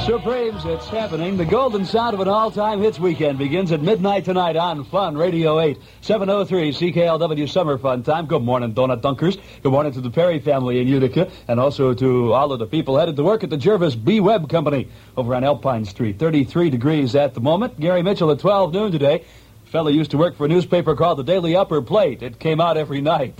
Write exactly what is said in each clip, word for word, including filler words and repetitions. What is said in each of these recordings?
Supremes, it's happening. The golden sound of an all-time hits weekend begins at midnight tonight on Fun Radio eight, seven oh three C K L W Summer Fun Time. Good morning, Donut Dunkers. Good morning to the Perry family in Utica, and also to all of the people headed to work at the Jervis B. Webb Company over on Alpine Street. thirty-three degrees at the moment. Gary Mitchell at twelve noon today. Fellow used to work for a newspaper called the Daily Upper Plate. It came out every night.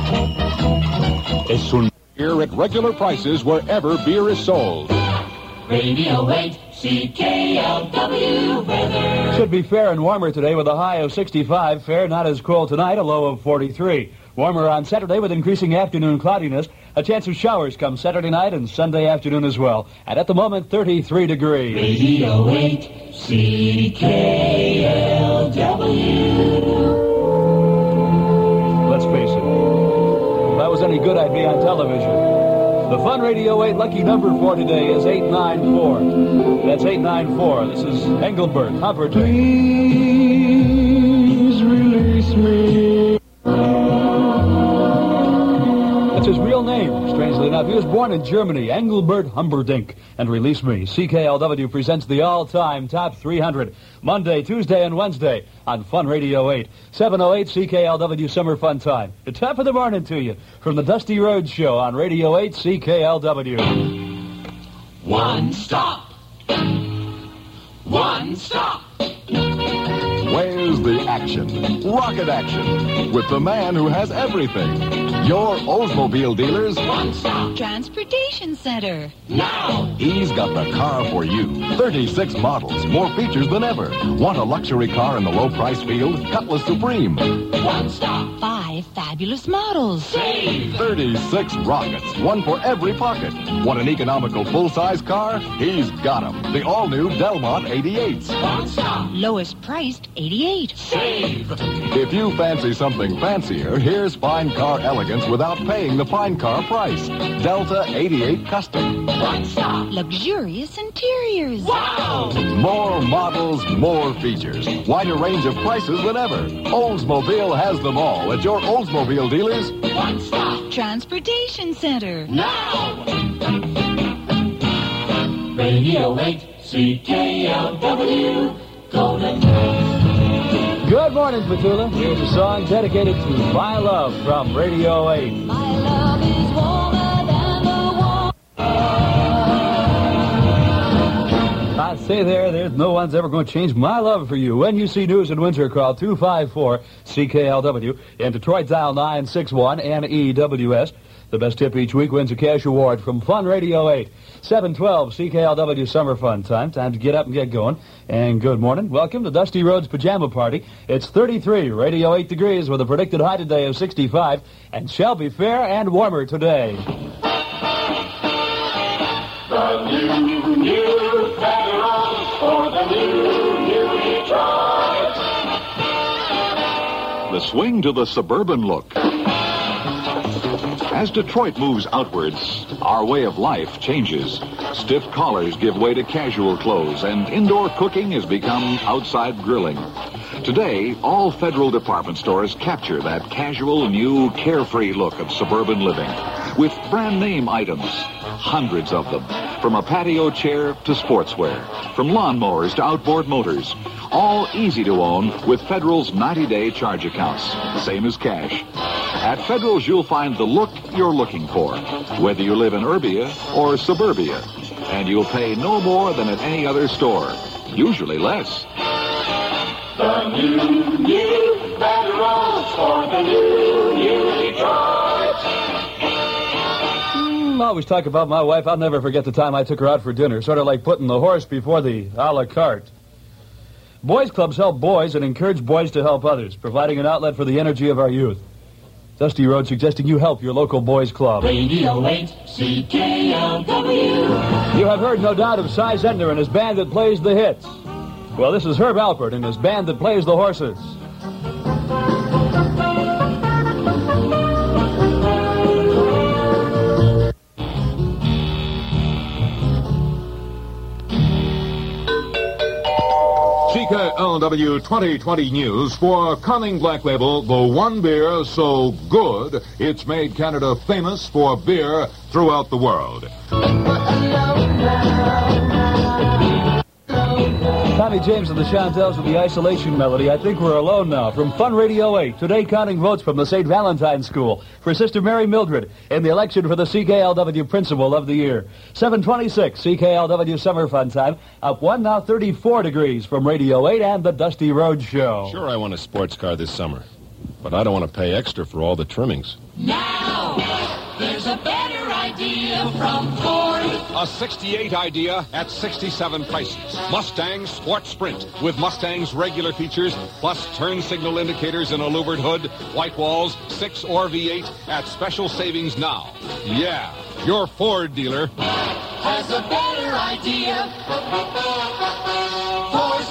Es un beer at regular prices wherever beer is sold. Radio eight, C K L W weather. Should be fair and warmer today with a high of sixty-five. Fair, not as cold tonight, a low of forty-three. Warmer on Saturday with increasing afternoon cloudiness. A chance of showers come Saturday night and Sunday afternoon as well. And at the moment, thirty-three degrees. Radio eight, C K L W. Let's face it. If that was any good, I'd be on television. The Fun Radio eight lucky number for today is eight nine four. That's eight nine four. This is Engelbert Humperdinck. Please release me. That's his real name, strangely enough. He was born in Germany, Engelbert Humperdinck. And Release Me. C K L W presents the all-time top three hundred. Monday, Tuesday, and Wednesday on Fun Radio eight. seven oh eight C K L W Summer Fun Time. The top of the morning to you from the Dusty Rhodes Show on Radio eight C K L W. One stop. One stop. Where's the action? Rocket action. With the man who has everything. Your Oldsmobile dealers. One stop. Transportation Center. Now. He's got the car for you. thirty-six models, more features than ever. Want a luxury car in the low price field? Cutlass Supreme. One stop. Five fabulous models. Save. thirty-six rockets, one for every pocket. Want an economical full-size car? He's got 'em. The all-new Delmont eighty-eights. One stop. Lowest priced eighty-eight. Save. If you fancy something fancier, here's fine car elegance without paying the fine car price. Delta eighty-eight Custom. One stop. Luxurious interiors. Wow. More models, more features. Wider range of prices than ever. Oldsmobile has them all at your Oldsmobile dealers. One stop. Transportation Center. Now. Radio eight, C K L W, Golden. Good morning, Petula. Here's a song dedicated to My Love from Radio eight. My love is warmer than the warm. I say there, there's no one's ever going to change my love for you. When you see news in winter, call two five four C K L W. In Detroit, dial nine six one N E W S. The best tip each week wins a cash award from Fun Radio eight. seven twelve C K L W Summer Fun Time. Time to get up and get going. And good morning. Welcome to Dusty Rhodes Pajama Party. It's thirty-three, Radio eight degrees with a predicted high today of sixty-five. And shall be fair and warmer today. The new, new Federals for the new, new Detroit. The swing to the suburban look. As Detroit moves outwards, our way of life changes. Stiff collars give way to casual clothes, and indoor cooking has become outside grilling. Today, all Federal department stores capture that casual, new, carefree look of suburban living with brand-name items, hundreds of them, from a patio chair to sportswear, from lawnmowers to outboard motors, all easy to own with Federal's ninety-day charge accounts, same as cash. At Federal's, you'll find the look you're looking for, whether you live in Urbia or suburbia, and you'll pay no more than at any other store, usually less. The new, new Federals for the new, new Detroit. Mm, I always talk about my wife. I'll never forget the time I took her out for dinner, sort of like putting the horse before the a la carte. Boys clubs help boys and encourage boys to help others, providing an outlet for the energy of our youth. Dusty Rhodes suggesting you help your local boys club. Radio eight, C K L W. You have heard, no doubt, of Cy Zentner and his band that plays the hits. Well, this is Herb Alpert and his band that plays the horses. C K L W twenty twenty News for Conning Black Label, the one beer so good it's made Canada famous for beer throughout the world. Tommy James and the Chantels with the Isolation Melody. I think we're alone now. From Fun Radio eight, today counting votes from the Saint Valentine School for Sister Mary Mildred in the election for the C K L W Principal of the Year. seven twenty-six, C K L W Summer Fun Time. Up one, now thirty-four degrees from Radio eight and the Dusty Road Show. Sure, I want a sports car this summer, but I don't want to pay extra for all the trimmings. Now, there's a better idea from Ford. A sixty-eight idea at sixty-seven prices. Mustang Sport Sprint with Mustang's regular features plus turn signal indicators and a louvered hood, white walls, six or V eight at special savings now. Yeah, your Ford dealer Has a better idea for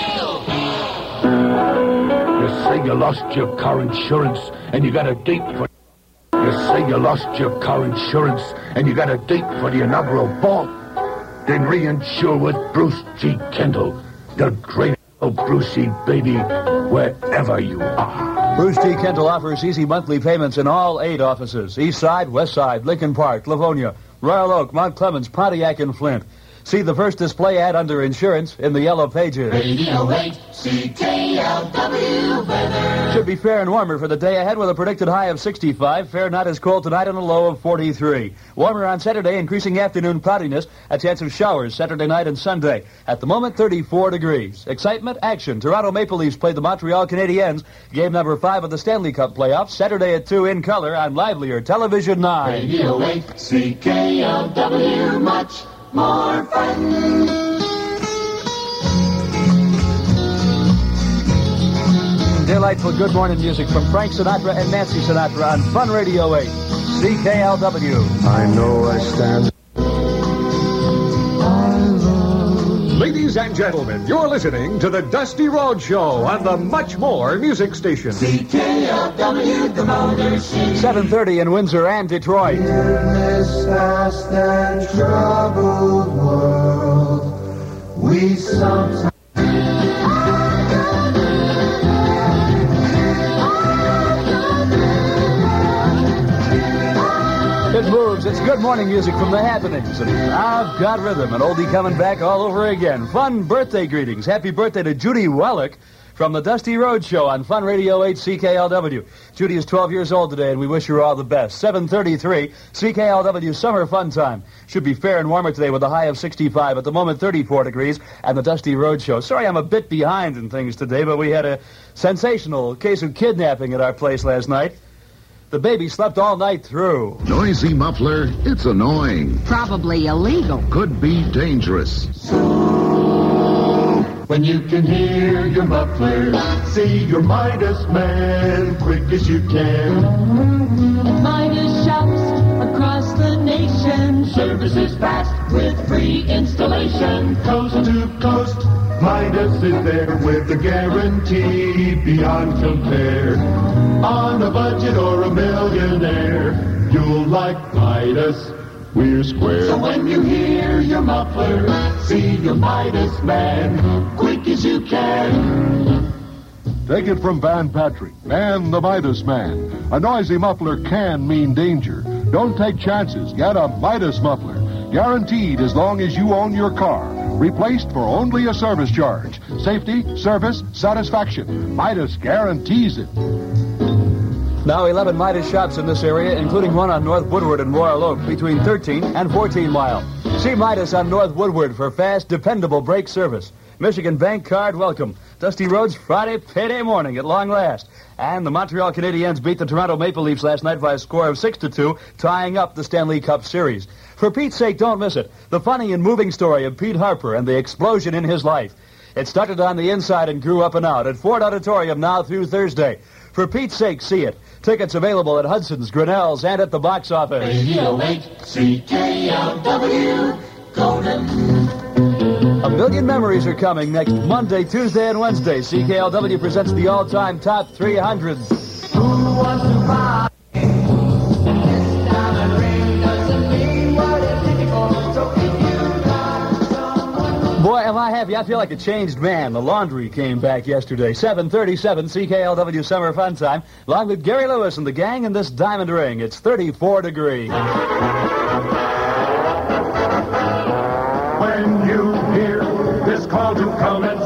sale. You say you lost your car insurance and you got a date for... You say you lost your car insurance and you got a date for the inaugural ball. Then reinsure with Bruce G. Kendall, the great old Brucey baby, wherever you are. Bruce G. Kendall offers easy monthly payments in all eight offices. East Side, West Side, Lincoln Park, Livonia, Royal Oak, Mount Clemens, Pontiac, and Flint. See the first display ad under insurance in the yellow pages. Radio eight, C K L W weather. Should be fair and warmer for the day ahead with a predicted high of sixty-five. Fair not as cold tonight and a low of forty-three. Warmer on Saturday, increasing afternoon cloudiness. A chance of showers Saturday night and Sunday. At the moment, thirty-four degrees. Excitement, action. Toronto Maple Leafs played the Montreal Canadiens. Game number five of the Stanley Cup playoffs. Saturday at two in color on Livelier Television nine. Radio eight, C K L W, much more fun. Delightful good morning music from Frank Sinatra and Nancy Sinatra on Fun Radio eight, C K L W. I know I stand... Ladies and gentlemen, you're listening to the Dusty Road Show on the Much More Music Station. C K L W, the Motor City. seven thirty in Windsor and Detroit. In this fast and troubled world, we sometimes... It moves. It's good morning music from the happenings. And I've got rhythm. An oldie coming back all over again. Fun birthday greetings. Happy birthday to Judy Wellick from the Dusty Road Show on Fun Radio eight C K L W. Judy is twelve years old today, and we wish her all the best. seven thirty-three, C K L W Summer Fun Time. Should be fair and warmer today with a high of sixty-five. At the moment, thirty-four degrees, and the Dusty Road Show. Sorry I'm a bit behind in things today, but we had a sensational case of kidnapping at our place last night. The baby slept all night through. Noisy muffler, it's annoying. Probably illegal. Could be dangerous. When you can hear your muffler, see your Midas man quick as you can. At Midas shops across the nation, Service is fast with free installation. Coast to coast, Midas is there with a guarantee beyond compare. On a budget or a millionaire, you'll like Midas. We're square. So when you hear your muffler, see your Midas man, quick as you can. Take it from Van Patrick, Man the Midas Man. A noisy muffler can mean danger. Don't take chances. Get a Midas muffler. Guaranteed as long as you own your car. Replaced for only a service charge. Safety, service, satisfaction. Midas guarantees it. Now eleven Midas shops in this area, including one on North Woodward and Royal Oak, between thirteen and fourteen mile. See Midas on North Woodward for fast, dependable brake service. Michigan Bank card welcome. Dusty Roads Friday payday morning at long last. And the Montreal Canadiens beat the Toronto Maple Leafs last night by a score of six to two, tying up the Stanley Cup Series. For Pete's sake, don't miss it. The funny and moving story of Pete Harper and the explosion in his life. It started on the inside and grew up and out at Ford Auditorium now through Thursday. For Pete's sake, see it. Tickets available at Hudson's, Grinnell's, and at the box office. Radio eight, C K L W, Golden. A million memories are coming next Monday, Tuesday, and Wednesday. C K L W presents the all-time top three hundred. Who wants to buy? This diamond ring doesn't mean what it's looking for. So if you got someone... Boy, am I happy. I feel like a changed man. The laundry came back yesterday. seven thirty-seven, C K L W Summer Fun Time. Along with Gary Lewis and the gang in this diamond ring. It's thirty-four degrees. When you hear this call to come and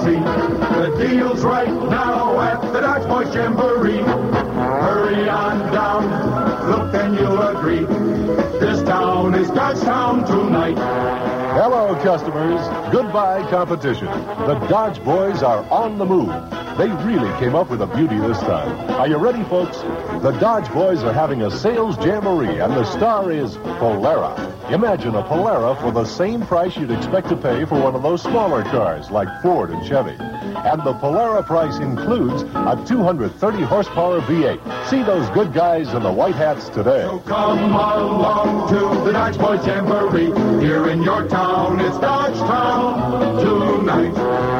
deals right now at the Dodge Boys Jamboree. Hurry on down, look and you'll agree. This town is Dodge Town tonight. Hello, customers. Goodbye, competition. The Dodge Boys are on the move. They really came up with a beauty this time. Are you ready, folks? The Dodge Boys are having a sales jamboree, and the star is Polara. Imagine a Polara for the same price you'd expect to pay for one of those smaller cars like Ford and Chevy. And the Polara price includes a two hundred thirty horsepower V eight. See those good guys in the white hats today. So come along to the Dodge Boys Jamboree. Here in your town, it's Dodge Town tonight.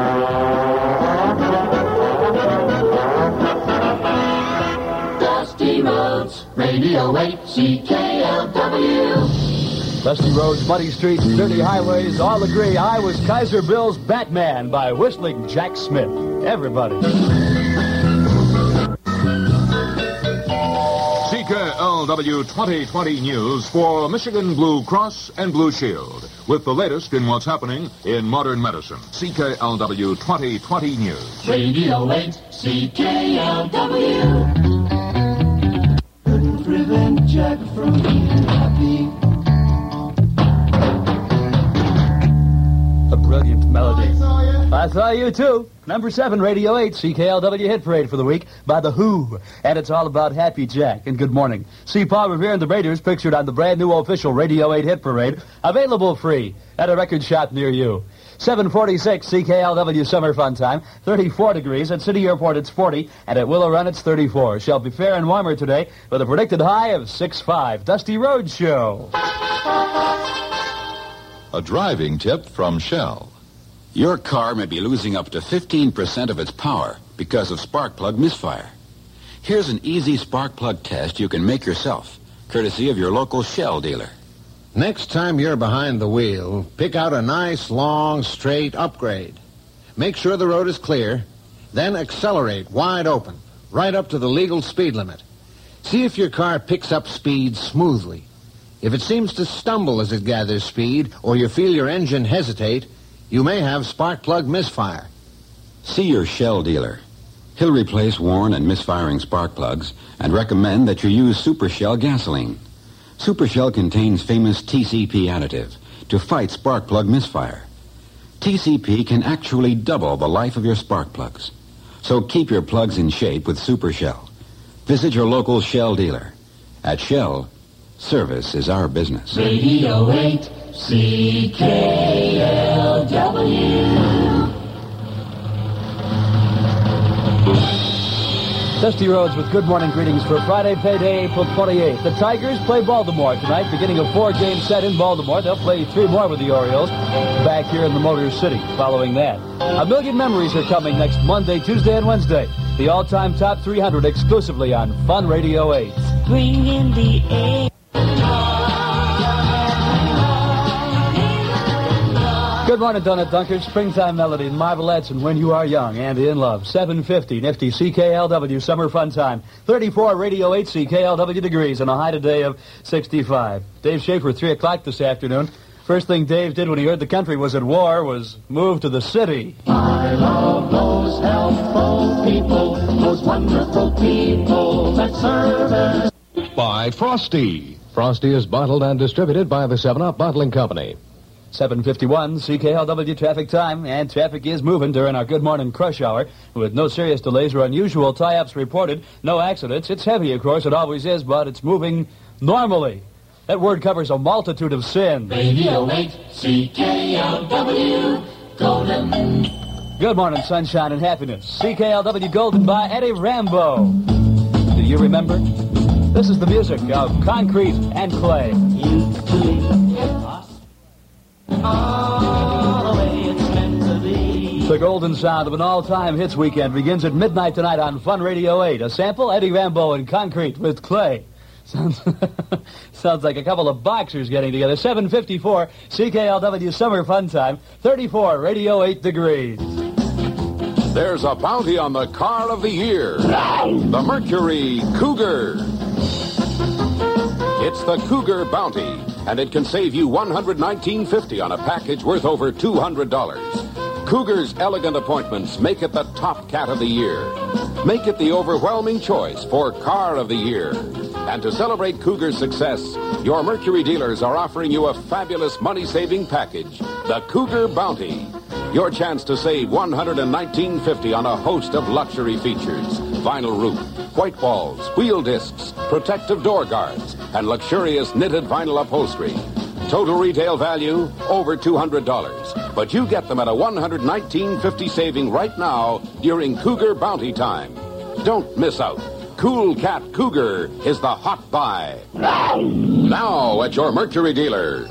Dusty Roads, Radio eight, C K L W. Dusty roads, muddy streets, dirty highways, all agree I was Kaiser Bill's Batman by Whistling Jack Smith. Everybody. C K L W twenty twenty News for Michigan Blue Cross and Blue Shield, with the latest in what's happening in modern medicine. C K L W twenty twenty News. Radio eight, C K L W. Couldn't prevent Jack from being happy. A brilliant melody. I saw you too. Number seven, Radio eight, C K L W Hit Parade for the week by The Who. And it's all about Happy Jack. And good morning. See Paul Revere and the Raiders pictured on the brand new official Radio eight Hit Parade. Available free at a record shop near you. seven forty-six, C K L W Summer Fun Time. thirty-four degrees. At City Airport, it's forty. And at Willow Run, it's thirty-four. Shall be fair and warmer today with a predicted high of six five. Dusty Road Show. A driving tip from Shell. Your car may be losing up to fifteen percent of its power because of spark plug misfire. Here's an easy spark plug test you can make yourself, courtesy of your local Shell dealer. Next time you're behind the wheel, pick out a nice, long, straight upgrade. Make sure the road is clear, then accelerate wide open, right up to the legal speed limit. See if your car picks up speed smoothly. If it seems to stumble as it gathers speed, or you feel your engine hesitate, you may have spark plug misfire. See your Shell dealer. He'll replace worn and misfiring spark plugs and recommend that you use Super Shell gasoline. Super Shell contains famous T C P additive to fight spark plug misfire. T C P can actually double the life of your spark plugs. So keep your plugs in shape with Super Shell. Visit your local Shell dealer. At Shell, service is our business. Radio eight, C K L W. Dusty Roads with good morning greetings for Friday payday, April twenty-eighth. The Tigers play Baltimore tonight, beginning a four-game set in Baltimore. They'll play three more with the Orioles back here in the Motor City following that. A million memories are coming next Monday, Tuesday, and Wednesday. The all-time top three hundred exclusively on Fun Radio eight. Bring in the air. Good morning, Donut Dunkers. Springtime melody and marvelettes and When You Are Young and in Love. seven fifty, nifty C K L W Summer Fun Time. thirty-four Radio eight C K L W degrees and a high today of sixty-five. Dave Schaefer, three o'clock this afternoon. First thing Dave did when he heard the country was at war was move to the city. I love those helpful people, those wonderful people that serve us. By Frosty. Frosty is bottled and distributed by the seven up Bottling Company. seven fifty-one C K L W traffic time, and traffic is moving during our Good Morning Crush Hour with no serious delays or unusual tie-ups reported, no accidents. It's heavy, of course, it always is, but it's moving normally. That word covers a multitude of sins. Radio eight, C K L W, Golden. Good morning, sunshine and happiness. C K L W Golden by Eddie Rambo. Do you remember? This is the music of Concrete and Clay. You all the way it's meant to be. The golden sound of an all-time hits weekend begins at midnight tonight on Fun Radio eight. A sample, Eddie Rambo and Concrete with Clay. Sounds, sounds like a couple of boxers getting together. seven fifty-four C K L W Summer Fun Time. thirty-four Radio eight degrees. There's a bounty on the car of the year. The Mercury Cougar. It's the Cougar Bounty, and it can save you one hundred nineteen fifty on a package worth over two hundred dollars. Cougar's elegant appointments make it the top cat of the year. Make it the overwhelming choice for car of the year. And to celebrate Cougar's success, your Mercury dealers are offering you a fabulous money-saving package, the Cougar Bounty. Your chance to save one hundred nineteen fifty on a host of luxury features. Vinyl roof, white walls, wheel discs, protective door guards, and luxurious knitted vinyl upholstery. Total retail value, over two hundred dollars. But you get them at a one hundred nineteen fifty saving right now during Cougar Bounty time. Don't miss out. Cool Cat Cougar is the hot buy. Now at your Mercury dealer.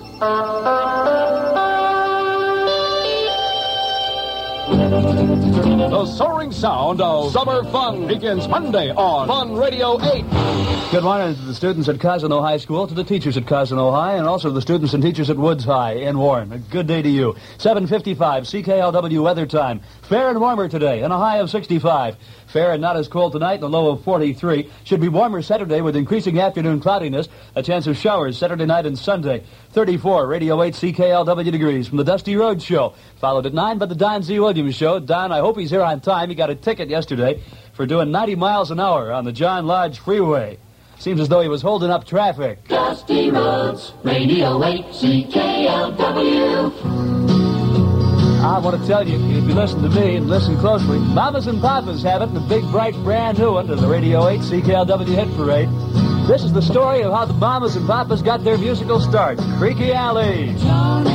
The soaring sound of summer fun begins Monday on Fun Radio eight. Good morning to the students at Cosino High School, to the teachers at Cosino High, and also to the students and teachers at Woods High in Warren. A good day to you. seven fifty-five C K L W weather time. Fair and warmer today, and a high of sixty-five. Fair and not as cold tonight, and a low of forty-three. Should be warmer Saturday with increasing afternoon cloudiness. A chance of showers Saturday night and Sunday. thirty-four, Radio eight C K L W degrees from the Dusty Road Show. Followed at nine by the Don Z. Williams Show. Don, I hope he's here on time. He got a ticket yesterday for doing ninety miles an hour on the John Lodge Freeway. Seems as though he was holding up traffic. Dusty Roads, Radio eight C K L W. I want to tell you, if you listen to me and listen closely, Mamas and Papas have it in the big, bright, brand new one to the Radio eight C K L W Hit Parade. This is the story of how the Mamas and Papas got their musical start. Creaky Alley. John